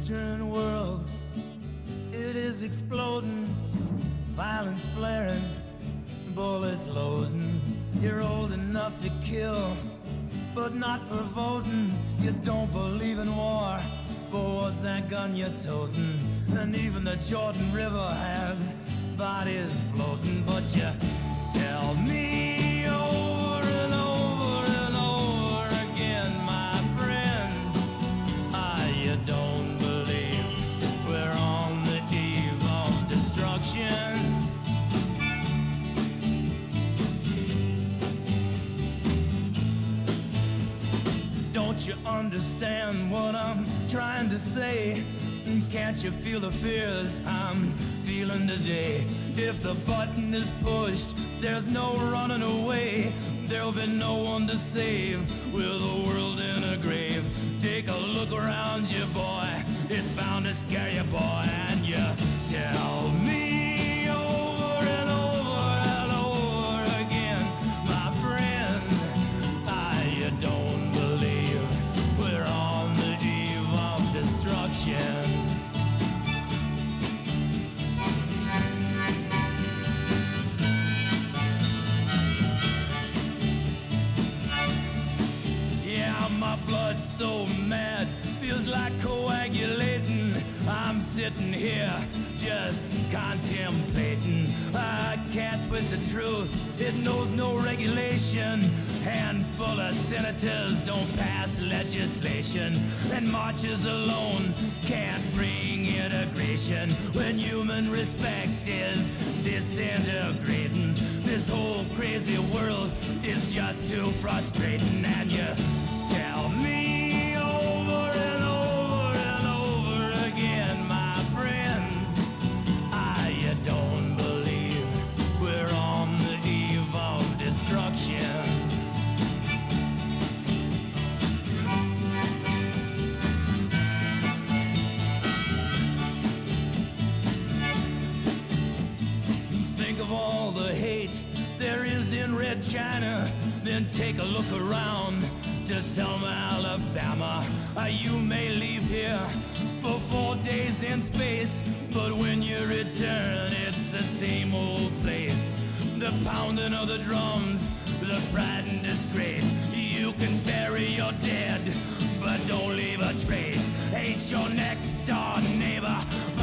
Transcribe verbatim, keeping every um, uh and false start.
Western world, it is exploding, violence flaring, bullets loading. You're old enough to kill, but not for voting. You don't believe in war, but what's that gun you're toting? And even the Jordan River has bodies floating. But you tell me over and over and over again, my friend, ah, you don't believe we're on the eve of destruction. Don't you understand what I'm trying to say? Can't you feel the fears I'm feeling today? If the button is pushed, there's no running away. There'll be no one to save with the world in a grave. Take a look around you, boy. It's bound to scare you, boy. And you tell me over and over and over again, my friend, ah, you don't believe we're on the eve of destruction. My blood's so mad, feels like coagulating. I'm sitting here just contemplating. I can't twist the truth, it knows no regulation. Handful of senators don't pass legislation, and marches alone can't bring integration. When human respect is disintegrating, this whole crazy world is just too frustrating. And you tell me over and over and over again, my friend, ah, you don't believe we're on the eve of destruction. Think of all the hate there is in Red China, then take a look around to Selma, Alabama. Uh, you may leave here for four days in space, but when you return, it's the same old place. The pounding of the drums, the pride and disgrace. You can bury your dead, but don't leave a trace. Hate your next door neighbor,